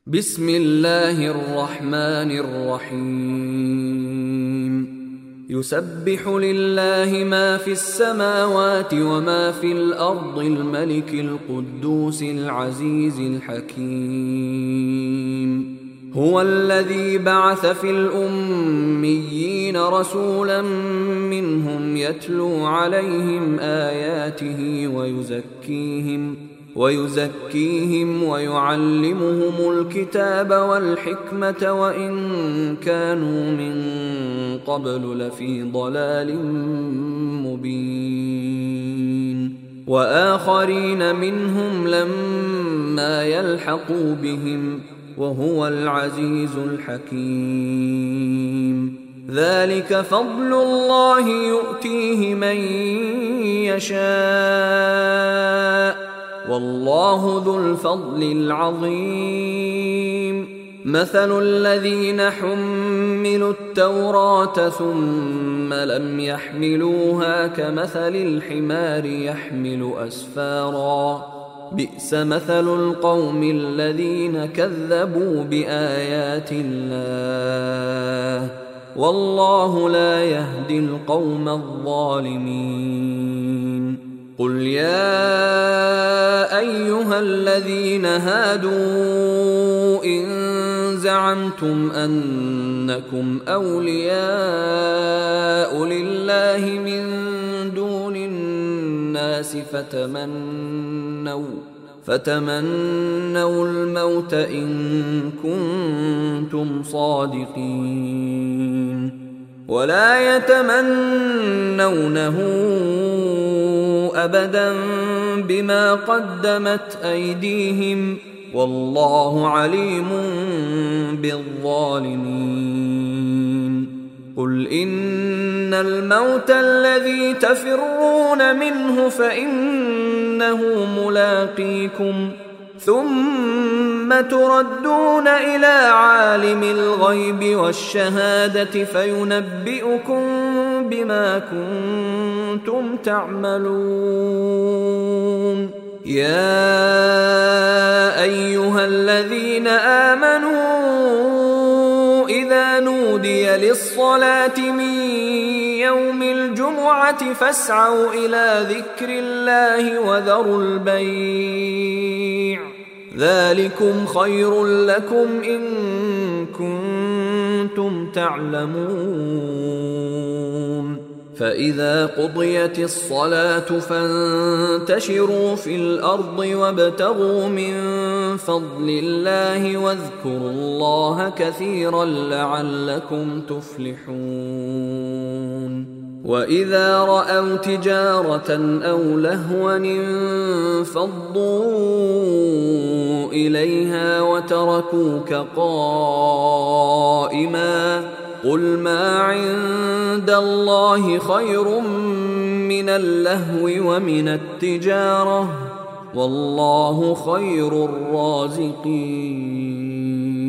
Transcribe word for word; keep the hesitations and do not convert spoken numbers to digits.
بسم الله الرحمن الرحيم يسبح لله ما في السماوات وما في الأرض الملك القدوس العزيز الحكيم هو الذي بعث في الأميين رسولا منهم يتلو عليهم آياته ويزكيهم ويزكيهم ويعلمهم الكتاب والحكمة وإن كانوا من قبل لفي ضلال مبين وآخرين منهم لما يلحقوا بهم وهو العزيز الحكيم ذلك فضل الله يؤتيه من يشاء والله ذو الفضل العظيم مثل الذين حملوا التوراة ثم لم يحملوها كمثل الحمار يحمل أسفارا بئس مثل القوم الذين كذبوا بآيات الله والله لا يهدي القوم الظالمين قل يا أيها الذين هادوا إن زعمتم أنكم أولياء لله من دون الناس فتمنوا فتمنوا الموت إن كنتم صادقين ولا يتمنونه أبدا بما قدمت أيديهم والله عليم بالظالمين قل إن الموت الذي تفرون منه فإنه ملاقيكم ثم تردون إلى عالم الغيب والشهادة فينبئكم بما كنتم تعملون يا أيها الذين آمنوا إذا نودي للصلاة من يوم الجمعة فاسعوا إلى ذكر الله وذروا البيع ذلكم خير لكم إن كنتم تعلمون فإذا قضيت الصلاة فانتشروا في الأرض وابتغوا من فضل الله واذكروا الله كثيرا لعلكم تفلحون وإذا رأوا تجارة أو لهوا انفضوا إليها وتركوك قائما قل ما عند الله خير من اللهو ومن التجارة والله خير الرازقين